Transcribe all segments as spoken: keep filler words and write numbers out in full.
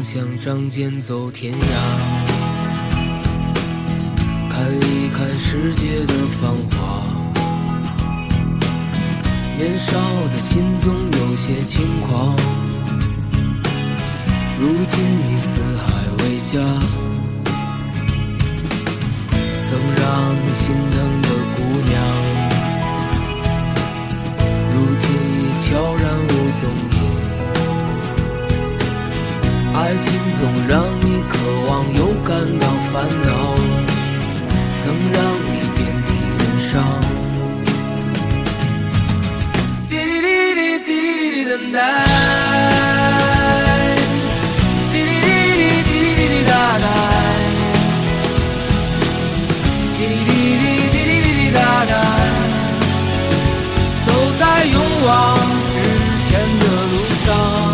想仗剑走天涯，看一看世界的繁华。年少的心总有些轻狂，如今你四海为家，曾让你心疼的姑娘，如今已悄然无踪影。爱情总让你渴望又感到烦恼，曾让你遍体鳞伤。滴滴滴滴滴滴等待，滴滴滴滴滴滴滴哒哒，滴滴滴滴滴滴滴滴哒哒，走在勇往直前的路上。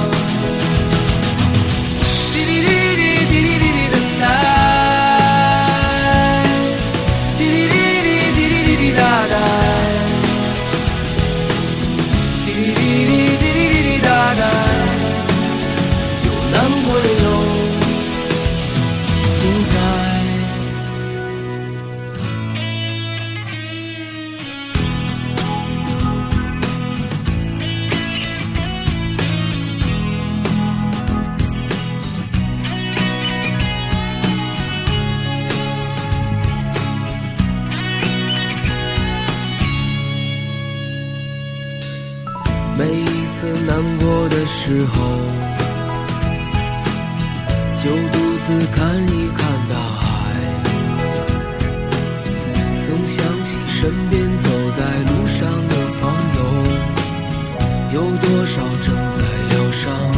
每一次难过的时候，就独自看一看大海，总想起身边走在路上的朋友，有多少正在疗伤。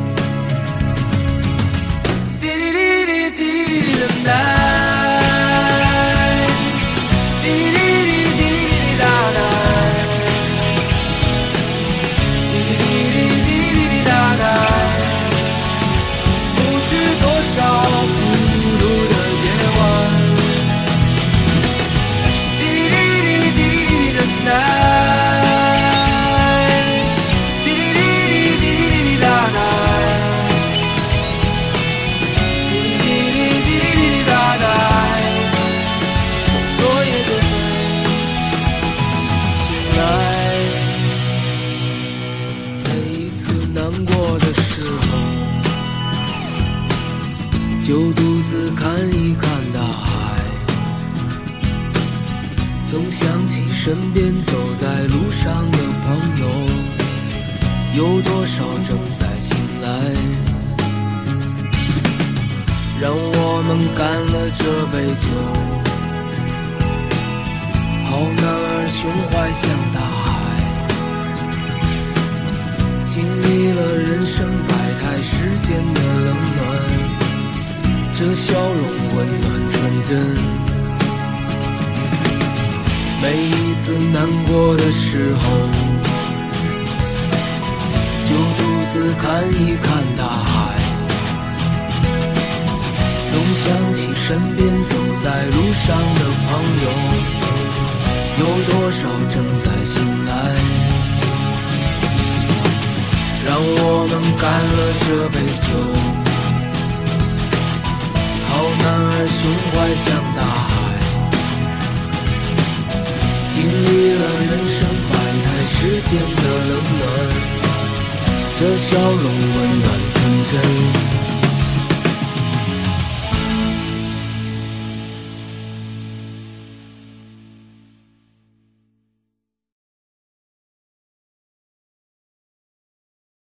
滴滴滴滴滴滴等待，就独自看一看大海，总想起身边走在路上的朋友，有多少正在醒来。让我们干了这杯酒，好男儿胸怀像大海，经历了人生百态世间的冷暖，这笑容温暖纯真。每一次难过的时候，就独自看一看大海，总想起身边走在路上的朋友，有多少正在醒来。让我们干了这杯酒，好男儿胸怀像大海，经历了人生百态世间的冷暖，这笑容温暖纯真。